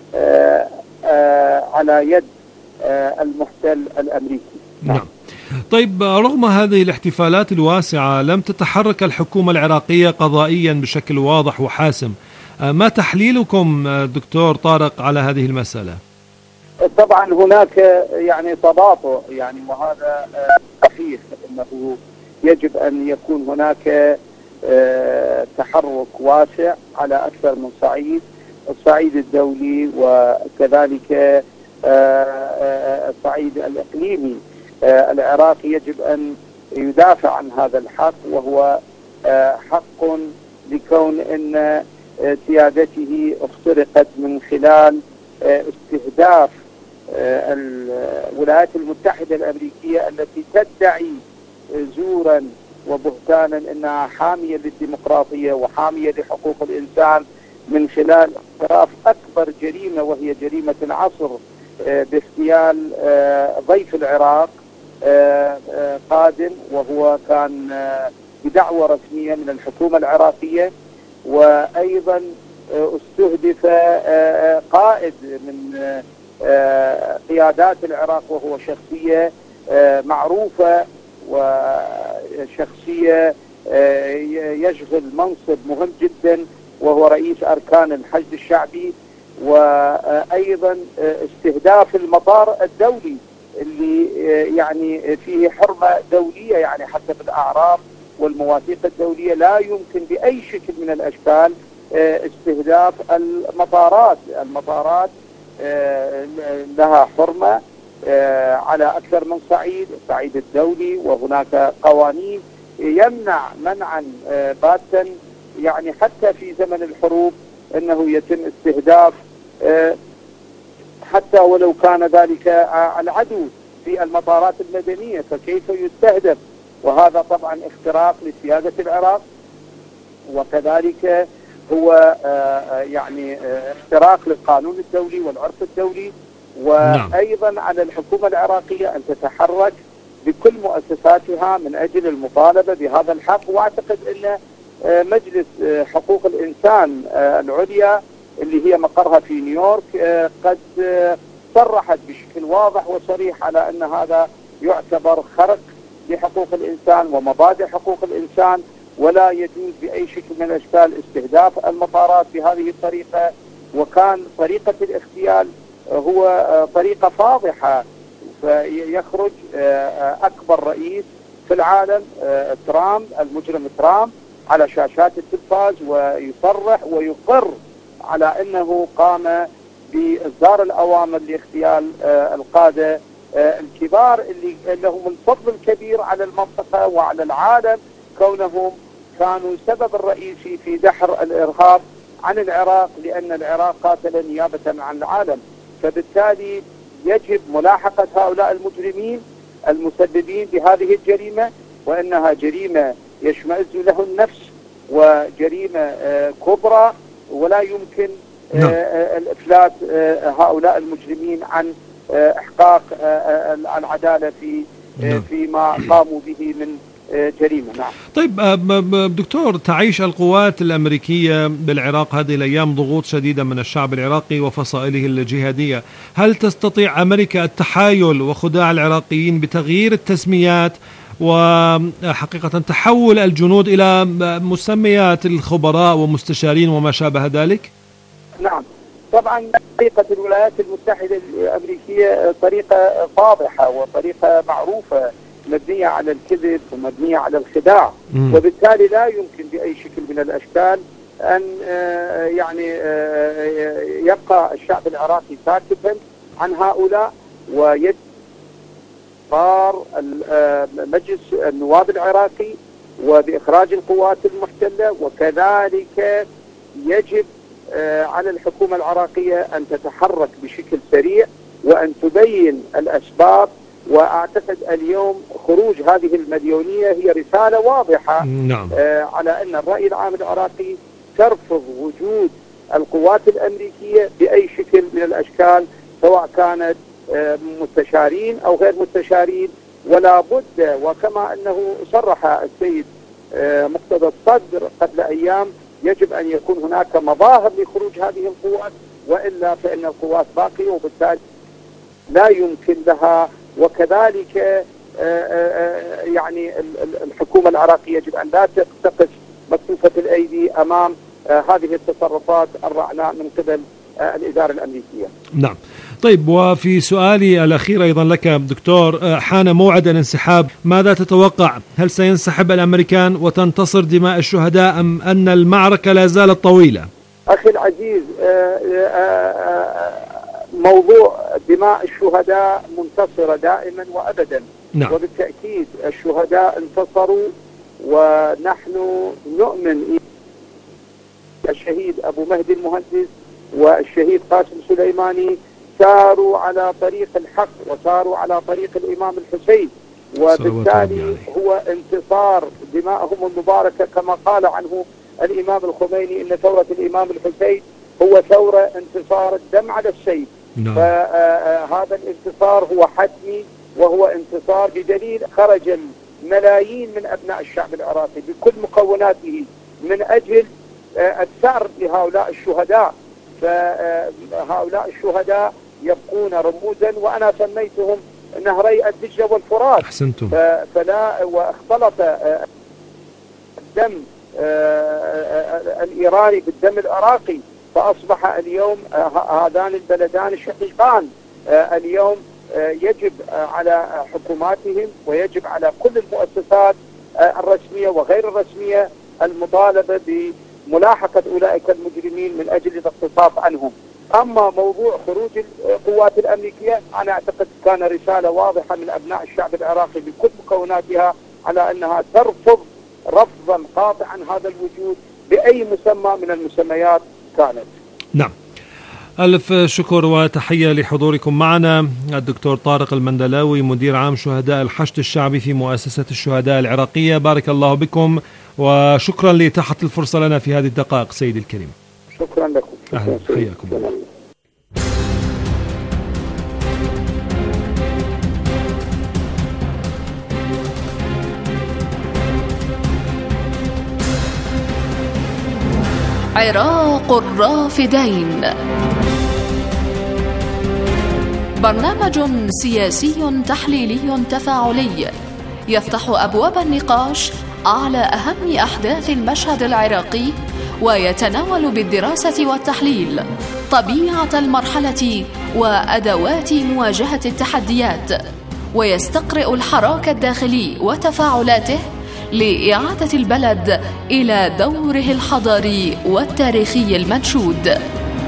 على يد المحتل الأمريكي. نعم. طيب، رغم هذه الاحتفالات الواسعة لم تتحرك الحكومة العراقية قضائيا بشكل واضح وحاسم. ما تحليلكم دكتور طارق على هذه المسألة؟ طبعا هناك يعني تباطؤ، يعني وهذا صحيح، انه يجب ان يكون هناك تحرك واسع على اكثر من صعيد، الصعيد الدولي وكذلك الصعيد الاقليمي. العراق يجب ان يدافع عن هذا الحق، وهو حق لكون ان سيادته اخترقت من خلال استهداف الولايات المتحدة الأمريكية التي تدعي زورا وبهتانا أنها حامية للديمقراطية وحامية لحقوق الإنسان، من خلال اقتراف أكبر جريمة وهي جريمة العصر باغتيال ضيف العراق قادم، وهو كان بدعوة رسمية من الحكومة العراقية. وأيضا استهدف قائد من قيادات العراق، وهو شخصية معروفة وشخصية يشغل منصب مهم جدا، وهو رئيس أركان الحشد الشعبي. وأيضا استهداف المطار الدولي اللي يعني فيه حرمة دولية، يعني حسب الأعراف والمواثيق الدولية لا يمكن بأي شكل من الأشكال استهداف المطارات لها حرمة على أكثر من صعيد، الصعيد الدولي، وهناك قوانين يمنع منعا باتا، يعني حتى في زمن الحروب أنه يتم استهداف حتى ولو كان ذلك العدو في المطارات المدنية، فكيف يستهدف؟ وهذا طبعا اختراق لسيادة العراق، وكذلك هو يعني اختراق للقانون الدولي والعرف الدولي. وأيضا على الحكومة العراقية أن تتحرك بكل مؤسساتها من أجل المطالبة بهذا الحق. وأعتقد أن مجلس حقوق الإنسان العليا اللي هي مقرها في نيويورك قد صرحت بشكل واضح وصريح على أن هذا يعتبر خرق لحقوق الإنسان ومبادئ حقوق الإنسان، ولا يجوز بأي شكل من الأشكال استهداف المطارات بهذه الطريقة. وكان طريقة الاغتيال هو طريقة فاضحة، فيخرج أكبر رئيس في العالم ترامب، المجرم ترامب، على شاشات التلفاز ويصرح ويقر على أنه قام بإصدار الأوامر لاغتيال القادة الكبار اللي لهم الفضل الكبير على المنطقة وعلى العالم، كونهم كانوا السبب الرئيسي في دحر الإرهاب عن العراق، لأن العراق قاتل نيابة عن العالم. فبالتالي يجب ملاحقة هؤلاء المجرمين المسببين بهذه الجريمة، وأنها جريمة يشمئز له النفس وجريمة كبرى، ولا يمكن الإفلات هؤلاء دفعين عن إحقاق العدالة فيما قاموا به من جريمة. نعم. طيب دكتور، تعيش القوات الأمريكية بالعراق هذه الأيام ضغوط شديدة من الشعب العراقي وفصائله الجهادية. هل تستطيع أمريكا التحايل وخداع العراقيين بتغيير التسميات وحقيقة تحول الجنود إلى مسميات الخبراء ومستشارين وما شابه ذلك؟ نعم طبعا، طريقة الولايات المتحدة الأمريكية طريقة واضحة وطريقة معروفة، مبنية على الكذب ومبنية على الخداع، وبالتالي لا يمكن بأي شكل من الأشكال أن يبقى الشعب العراقي ساكتا عن هؤلاء، ويجب قرار مجلس النواب العراقي وبإخراج القوات المحتلة، وكذلك يجب على الحكومة العراقية أن تتحرك بشكل سريع وأن تبين الأسباب. وأعتقد اليوم خروج هذه المليونية هي رسالة واضحة على أن الرأي العام العراقي ترفض وجود القوات الأمريكية بأي شكل من الأشكال، سواء كانت مستشارين أو غير مستشارين. ولا بد، وكما أنه صرح السيد مقتدى الصدر قبل أيام، يجب أن يكون هناك مظاهر لخروج هذه القوات، وإلا فإن القوات باقية وبالتالي لا يمكن لها. وكذلك الحكومة العراقية يجب أن لا تقف مكتوفة الأيدي أمام هذه التصرفات الرعناء من قبل الإدارة الأمريكية. نعم. طيب، وفي سؤالي الأخير أيضا لك دكتور، حان موعد الانسحاب، ماذا تتوقع؟ هل سينسحب الأمريكان وتنتصر دماء الشهداء أم أن المعركة لا زالت طويلة؟ أخي العزيز، موضوع دماء الشهداء منتصرة دائما وأبدا. نعم. وبالتأكيد الشهداء انتصروا، ونحن نؤمن الشهيد أبو مهدي المهندس والشهيد قاسم سليماني ساروا على طريق الحق وساروا على طريق الإمام الحسين، وبالتالي هو انتصار دمائهم المباركة كما قال عنه الإمام الخميني إن ثورة الإمام الحسين هو ثورة انتصار الدم على السيف. فهذا الانتصار هو حتمي وهو انتصار بدليل خرج الملايين من أبناء الشعب العراقي بكل مكوناته من أجل الثأر لهؤلاء الشهداء. فهؤلاء الشهداء يبقون رموزا، وأنا سميتهم نهري الدجلة والفرات. أحسنتم. فلا واختلط الدم الإيراني بالدم العراقي، فأصبح اليوم هذان البلدان شقيقان. اليوم يجب على حكوماتهم ويجب على كل المؤسسات الرسمية وغير الرسمية المطالبة بملاحقة أولئك المجرمين من أجل الاقتصاص عنهم. أما موضوع خروج القوات الأمريكية، أنا أعتقد كان رسالة واضحة من أبناء الشعب العراقي بكل مكوناتها على أنها ترفض رفضا قاطعا هذا الوجود بأي مسمى من المسميات كانت. نعم. ألف شكر وتحية لحضوركم معنا الدكتور طارق المندلاوي، مدير عام شهداء الحشد الشعبي في مؤسسة الشهداء العراقية. بارك الله بكم وشكرا لإتاحة الفرصة لنا في هذه الدقائق سيدي الكريم. شكرا لكم. أهلا، حياكم الله. عراق الرافدين، برنامج سياسي تحليلي تفاعلي يفتح أبواب النقاش على أهم أحداث المشهد العراقي، ويتناول بالدراسة والتحليل طبيعة المرحلة وأدوات مواجهة التحديات، ويستقرئ الحراك الداخلي وتفاعلاته لإعادة البلد إلى دوره الحضاري والتاريخي المنشود.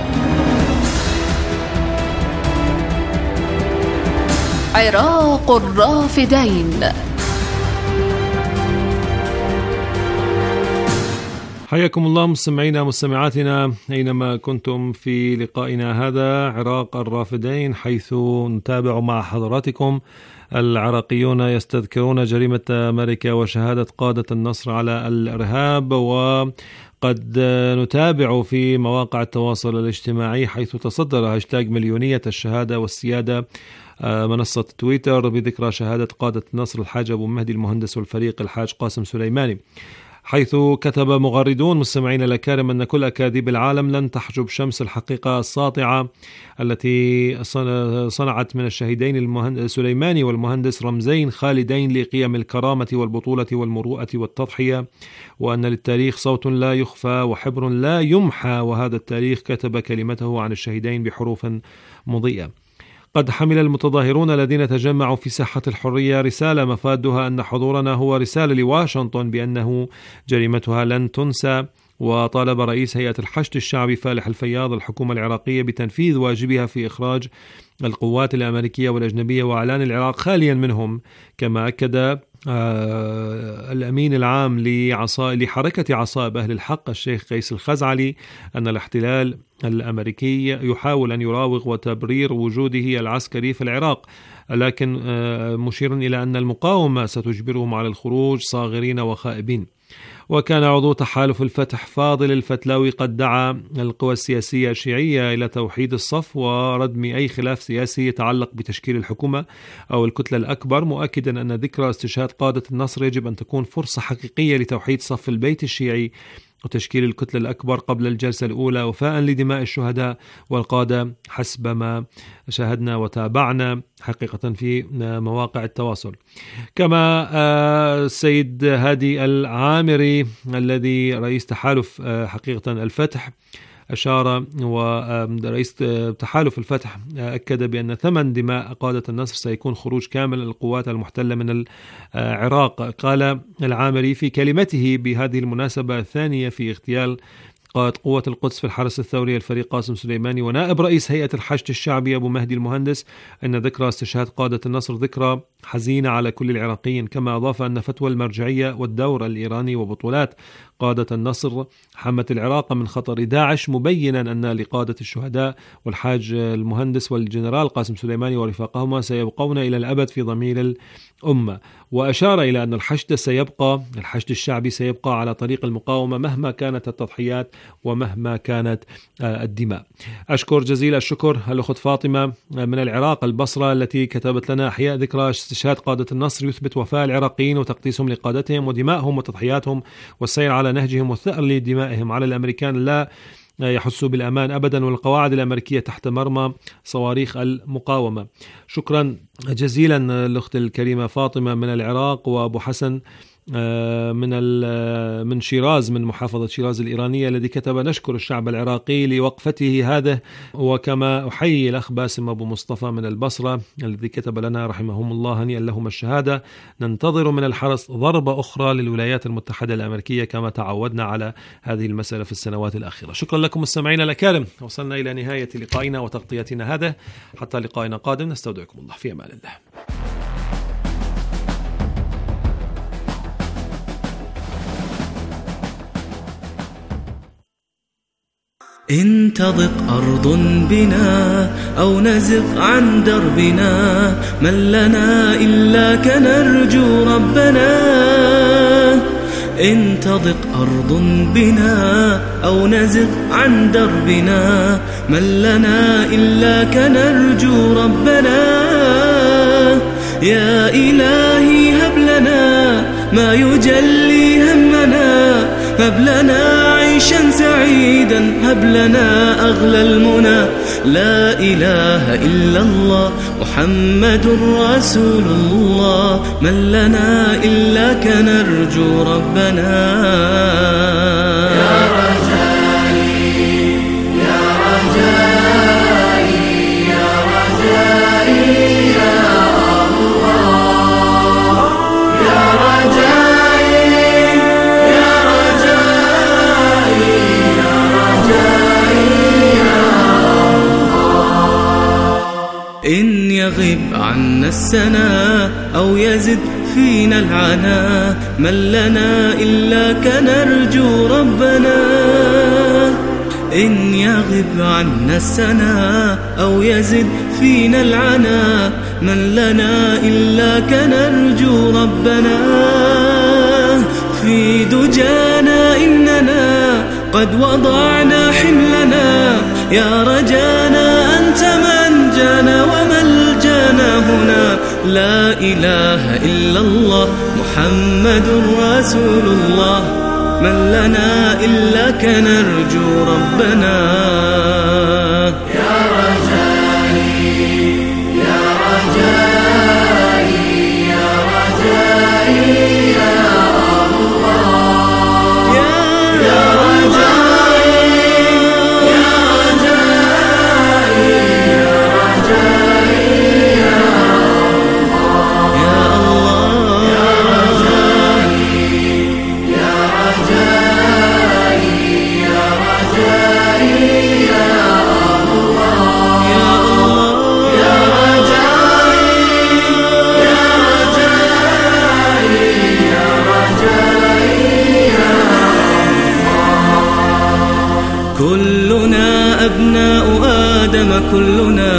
عراق الرافدين. حياكم الله مستمعينا مستمعاتنا أينما كنتم في لقائنا هذا عراق الرافدين، حيث نتابع مع حضراتكم العراقيون يستذكرون جريمة أمريكا وشهادة قادة النصر على الإرهاب، وقد نتابع في مواقع التواصل الاجتماعي حيث تصدر هاشتاج مليونية الشهادة والسيادة منصة تويتر بذكرى شهادة قادة النصر الحاج أبو مهدي المهندس والفريق الحاج قاسم سليماني، حيث كتب مغردون مستمعين الأكارم أن كل أكاذيب العالم لن تحجب شمس الحقيقة الساطعة التي صنعت من الشهيدين سليماني والمهندس رمزين خالدين لقيم الكرامة والبطولة والمروءة والتضحية، وأن للتاريخ صوت لا يخفى وحبر لا يمحى، وهذا التاريخ كتب كلمته عن الشهيدين بحروف مضيئة. قد حمل المتظاهرون الذين تجمعوا في ساحة الحرية رسالة مفادها أن حضورنا هو رسالة لواشنطن بأنه جريمتها لن تنسى، وطالب رئيس هيئة الحشد الشعبي فالح الفياض الحكومة العراقية بتنفيذ واجبها في إخراج القوات الأمريكية والأجنبية وإعلان العراق خاليا منهم. كما أكد الأمين العام لحركة عصائب أهل الحق الشيخ قيس الخزعلي أن الاحتلال الأمريكي يحاول أن يراوغ وتبرير وجوده العسكري في العراق، لكن مشيرا إلى أن المقاومة ستجبرهم على الخروج صاغرين وخائبين. وكان عضو تحالف الفتح فاضل الفتلاوي قد دعا القوى السياسية الشيعية إلى توحيد الصف وردم أي خلاف سياسي يتعلق بتشكيل الحكومة أو الكتلة الأكبر، مؤكدا أن ذكرى استشهاد قادة النصر يجب أن تكون فرصة حقيقية لتوحيد صف البيت الشيعي وتشكيل الكتلة الأكبر قبل الجلسة الأولى، وفاء لدماء الشهداء والقادة حسب ما شاهدنا وتابعنا حقيقة في مواقع التواصل. كما السيد هادي العامري الذي رئيس تحالف حقيقة الفتح أشار، ورئيس تحالف الفتح أكد بأن ثمن دماء قادة النصر سيكون خروج كامل القوات المحتلة من العراق. قال العامري في كلمته بهذه المناسبة الثانية في اغتيال قائد قوة القدس في الحرس الثوري الفريق قاسم سليماني ونائب رئيس هيئة الحشد الشعبي أبو مهدي المهندس أن ذكرى استشهاد قادة النصر ذكرى حزينة على كل العراقيين. كما أضاف أن فتوى المرجعية والدور الإيراني وبطولات قادة النصر حمت العراق من خطر داعش، مبينا أن لقادة الشهداء والحاج المهندس والجنرال قاسم سليماني ورفاقهما سيبقون إلى الأبد في ضمير الأمة. وأشار إلى أن الحشد الشعبي سيبقى على طريق المقاومة مهما كانت التضحيات ومهما كانت الدماء. أشكر جزيل الشكر الأخت فاطمة من العراق البصرة التي كتبت لنا أحياء ذكرى استشهاد قادة النصر يثبت وفاء العراقيين وتقديسهم لقادتهم ودمائهم وتضحياتهم والسير على نهجهم والثأر لدمائهم على الأمريكان لا يحسوا بالأمان أبدا، والقواعد الأمريكية تحت مرمى صواريخ المقاومة. شكرا جزيلا الأخت الكريمة فاطمة من العراق، وأبو حسن من شيراز من محافظة شيراز الإيرانية الذي كتب نشكر الشعب العراقي لوقفته هذا. وكما أحيي الأخ باسم أبو مصطفى من البصرة الذي كتب لنا رحمهم الله هنيئا لهم الشهادة، ننتظر من الحرس ضربة أخرى للولايات المتحدة الأمريكية كما تعودنا على هذه المسألة في السنوات الأخيرة. شكرا لكم مستمعينا الأكارم، وصلنا إلى نهاية لقائنا وتغطيتنا هذا، حتى لقائنا قادم نستودعكم الله في أمان الله. إن تضق أرض بنا أو نزغ عن دربنا من لنا إلا كنرجو ربنا. إن تضق أرض بنا أو نزغ عن دربنا من لنا إلا كنرجو ربنا. يا إلهي هب لنا ما يجلي همنا، هب لنا عيشا سعيدا، هب لنا أغلى المنى. لا إله إلا الله محمد رسول الله، من لنا إلا كنرجو ربنا. يا رجائي يا رجائي يا رجائي يا الله، يا رجائي يا رجائي يا رجائي يا الله. إن يغب عنا السنا أو يزد فينا العنا، من لنا إلاك نرجو ربنا. إن يغب عنا السنا أو يزد فينا العنا، من لنا إلاك نرجو ربنا. في دجانا إننا قد وضعنا حملنا، يا رجانا أنت من جانا وملجانا هنا. لا إله إلا الله محمد رسول الله، من لنا إلاك نرجو ربنا. يا رجائي يا رجائي يا رجائي يا الله، يا رجائي يا رجائي يا رجائي يا الله، يا الله يا رجائي يا رجائي يا رجائي يا الله، يا الله يا رجائي يا رجائي يا رجائي يا الله. كلنا أبناء آدم، كلنا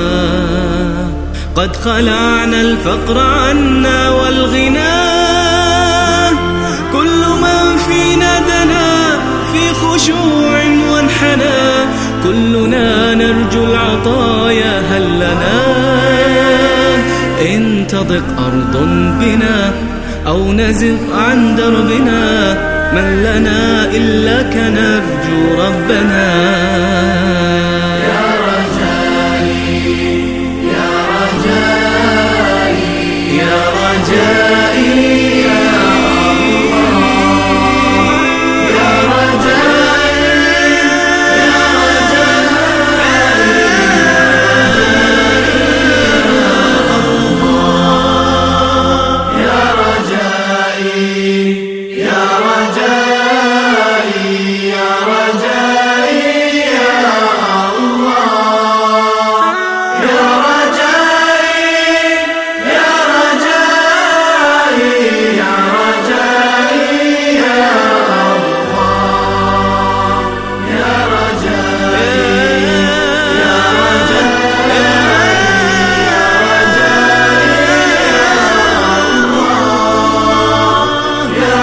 قد خلعنا الفقر عنا والغنى. كل من فينا دنا في خشوع وانحنى، كلنا نرجو العطايا هل لنا. إن تضق أرض بنا أو نزغ عن دربنا، من لنا إلاك نرجو ربنا. يا رجائي يا رجائي يا رجائي يا الله، يا رجائي يا رجائي يا رجائي يا رجائي يا رجائي يا الله، يا رجائي يا رجائي يا رجائي يا الله، يا رجائي يا رجائي يا رجائي يا الله، يا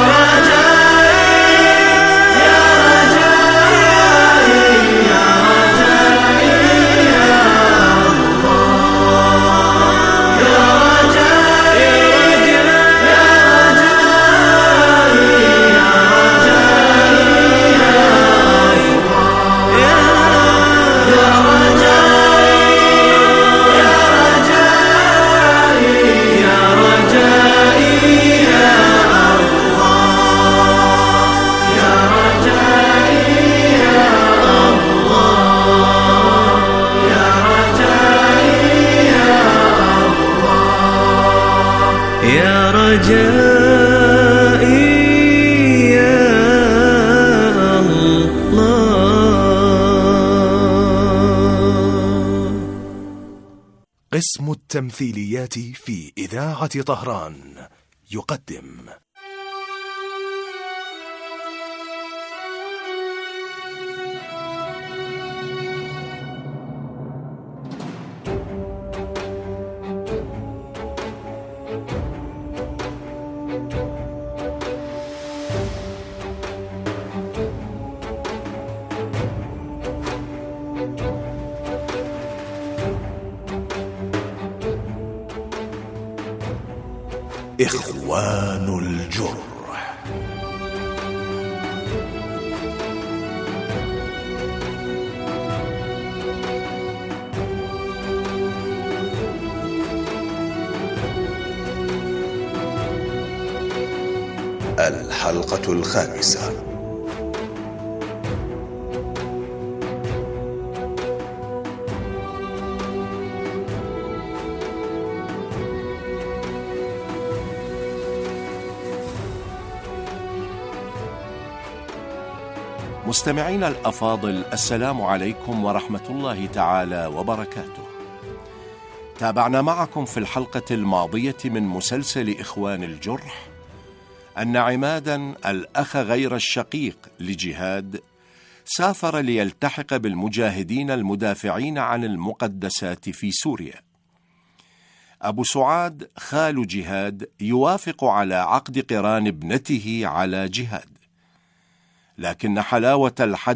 رجائي يا رجائي يا رجائي يا الله، يا رجائي يا رجائي يا رجائي يا الله، يا رجائي يا رجائي يا الله، يا رجائي يا الله، يا رجائي يا الله، يا رجائي يا الله. قسم التمثيليات في إذاعة طهران يقدم إخوان الجرح. الحلقة الخامسة. مستمعينا الأفاضل، السلام عليكم ورحمة الله تعالى وبركاته. تابعنا معكم في الحلقة الماضية من مسلسل إخوان الجرح أن عمادا الأخ غير الشقيق لجهاد سافر ليلتحق بالمجاهدين المدافعين عن المقدسات في سوريا. أبو سعاد خال جهاد يوافق على عقد قران ابنته على جهاد، لكن حلاوة الحدث